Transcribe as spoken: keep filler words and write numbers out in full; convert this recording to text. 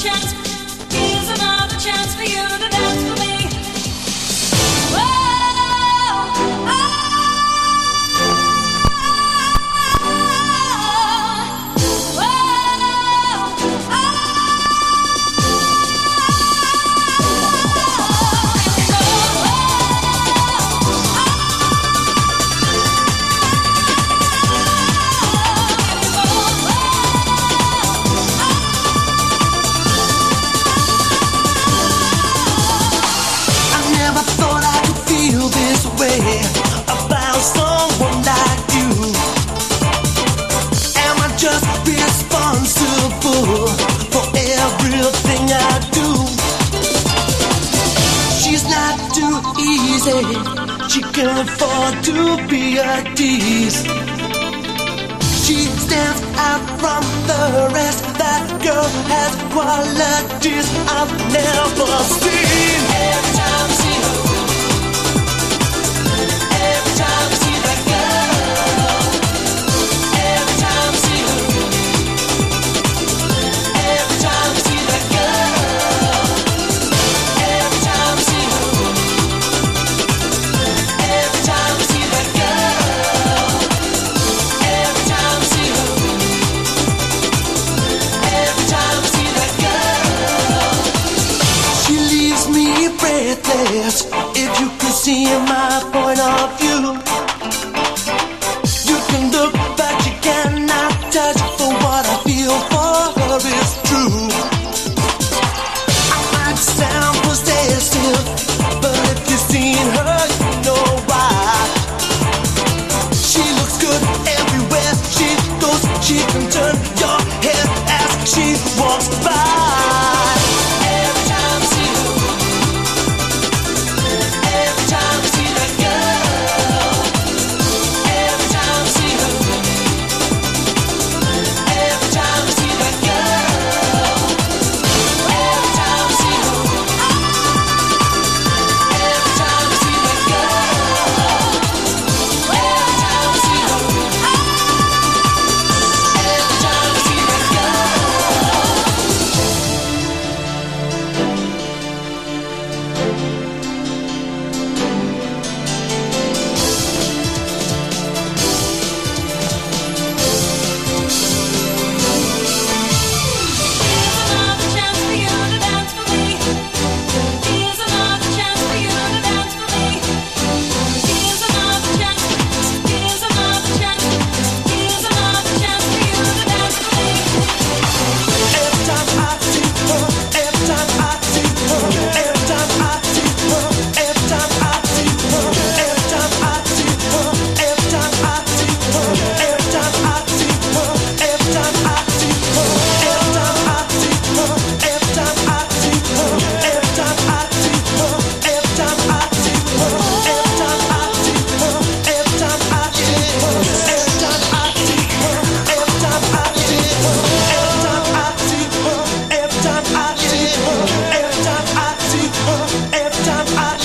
She can afford to be a tease. She stands out from the rest. That girl has qualities I've never seen. Every time I see her, every time I see that girl, every time I see her, every time I see that girl, every time I see her, every time I see that girl, every time I see her, every time I see that girl, she leaves me breathless. If you could see my point of view, you can look but you cannot touch. For what I feel for her is true. I might sound possessive, but if you've seen her, you know why. She looks good everywhere she goes. She can turn your head as she walks by. Every time I see her, every time I see that girl, every time I see her, every time I see that girl, every time I see her, every time I see that girl, every time I see her, every time I see that every time I